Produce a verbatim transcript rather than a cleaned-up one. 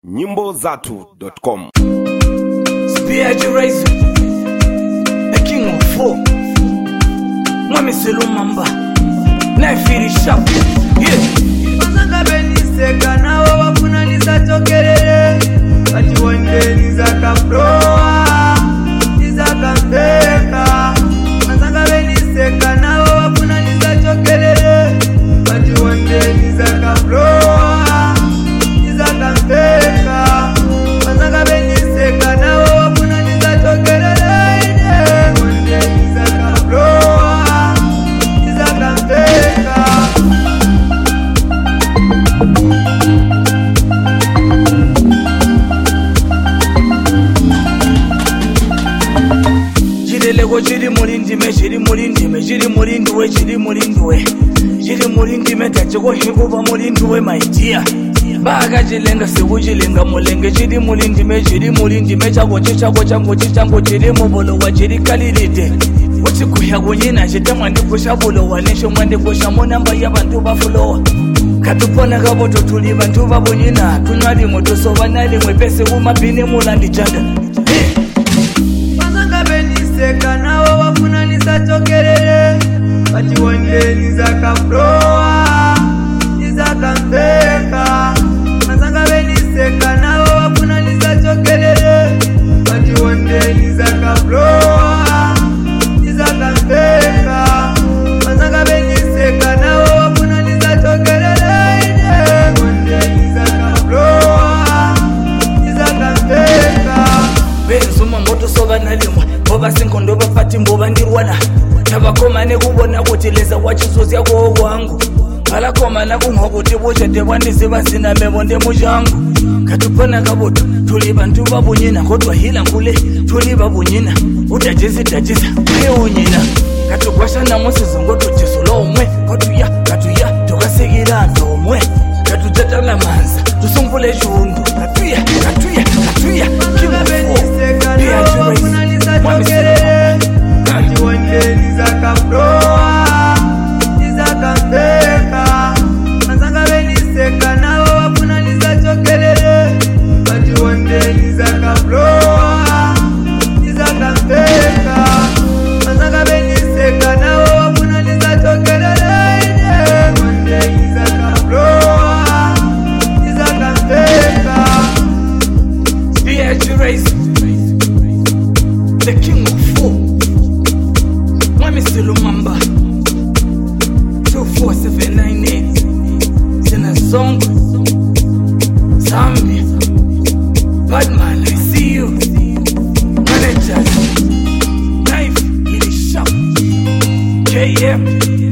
nyimbo zatu dot com. Spirit Razor, the king of four. Mwami Selumamba, Naifiri Sharp. Yeah. Mazanga beniseka na wawa kuna nizatokelele. Kati wende nizaka proa, nizaka mbeka. Mazanga beniseka na wawa kuna nizatokelele. Kati wende nizaka proa, nizaka mbeka. Mazanga beniseka na wawa kuna nizatokelele. Wende nizaka proa, nizaka mbeka. Lego chiri mulindi me chiri mulindi me chiri mulindi we chiri mulindi we chiri mulindi me tachiko hikuba mulindi we my dear baga jilenga sebujilenga mulenge chiri mulindi me chiri mulindi me chago chichago chango chichango chiri mubolo wa chiri kalirite uti kuya kunyina chitamwa ndikusha bulo wanisho mwande kusha monamba yabantu bafulo katupona kaboto tuli bantu babunyina tunwali moto so banali mwepese kumabini mulandi chanda beniseka na wawa kuna nizatokelele. Kati wende nizaka proa, nizaka mbeka. Mazanga beniseka na wawa kuna nizatokelele. Kati wende nizaka proa, nizaka mbeka. Mazanga beniseka na wawa kuna nizatokelele. Wende nizaka proa, nizaka mbeka. Benzuma moto soba nalimwa boba sinkondo bafati mboba ndirwana nabakomane kubona ukuthi leza wachizozi yako kwangu balakomana kungokuthi boshede bwandiziba sina mebo ndemujangu katupona kaboto tuli bantu babunyina kodwa hila nkule tuli babunyina udajisi dajisa ayonyina katukwasha namusi zongoto jesulo omwe kotuya katuya tokasekira ntomwe katujatala manza tusungule jundu katuya katuya katuya beniseka na wawa kuna nizatokelele. Kati wende nizaka proa, nizaka mbeka. Mazanga beniseka na wawa kuna nizatokelele. Kati wende nizaka proa, nizaka mbeka. Mazanga beniseka na wawa kuna nizatokelele. Wende nizaka proa, nizaka mbeka. Spirit Razor, the king of four. Mwami Selumamba, two four seven nine eight. Zina Zongo, Zambia. Badman, I see you. Managers, Knife, Really Sharp. K M.